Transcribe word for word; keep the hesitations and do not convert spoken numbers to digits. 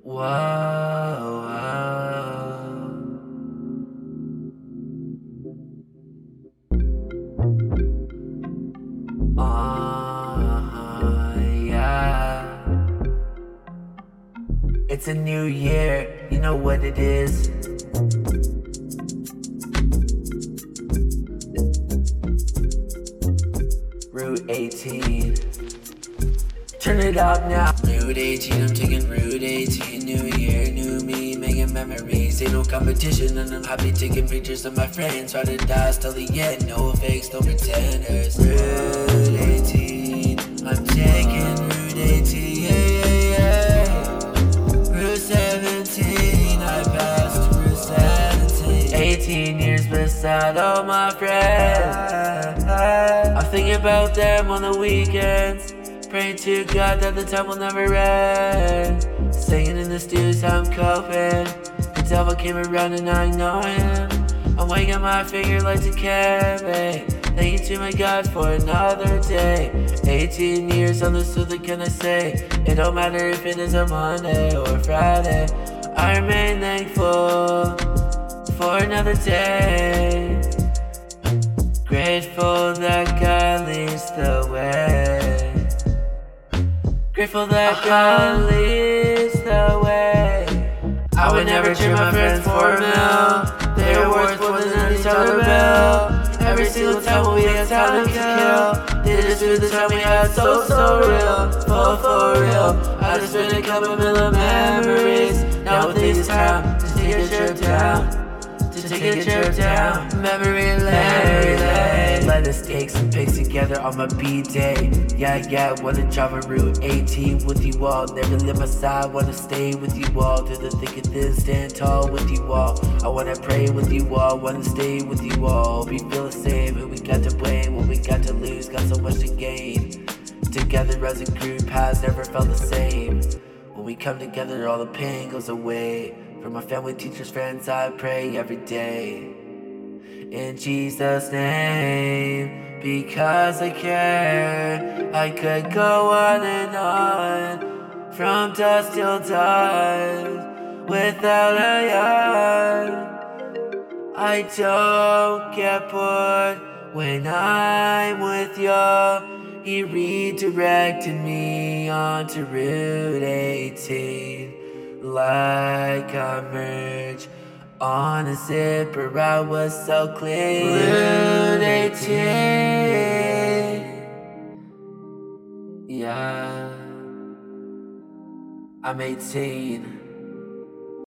Whoa, whoa. Uh, yeah. It's a new year, you know what it is. Route eighteen. Turn it up now. Route eighteen, I'm taking Route eighteen. New year, new me, making memories. Ain't no competition, and I'm happy taking pictures of my friends. Ride or die till the end, no fakes, no pretenders. Route eighteen, I'm taking Route eighteen. Yeah, yeah, yeah. Route seventeen, I passed Route seventeen. eighteen years beside all my friends. I'm thinking about them on the weekends. Praying to God that the time will never end. Singing in the stews, how I'm coping. The devil came around and I know him. I'm waking my finger like a carrot. Thank you to my God for another day. eighteen years on this, so what can I say? It don't matter if it is a Monday or a Friday. I remain thankful for another day. Grateful that God leads the way. Grateful that God leads the way. I would never trade my friends for a meal. They were worth more than any dollar bill. Every single time we had time to kill. Did it through the time we had so, so real. For, for real. I just spent a couple million memories. Now with this time, just take a trip down. To take a trip down memory lane. Let us take some pics together on my B-day. Yeah, yeah, wanna drive a Route eighteen with you all. Never leave my side, wanna stay with you all. Through the thick of this, stand tall with you all. I wanna pray with you all, wanna stay with you all. Hope you feel the same, who we got to blame, what we got to lose, got so much to gain. Together as a group, has never felt the same. When we come together, all the pain goes away. For my family, teachers, friends, I pray every day. In Jesus' name, because I care. I could go on and on, from dusk till dawn, without a yawn. I don't get bored when I'm with you. He redirected me onto Route eighteen. Like I merged on a zipper, I was so clean. Route eighteen. Yeah, I'm eighteen.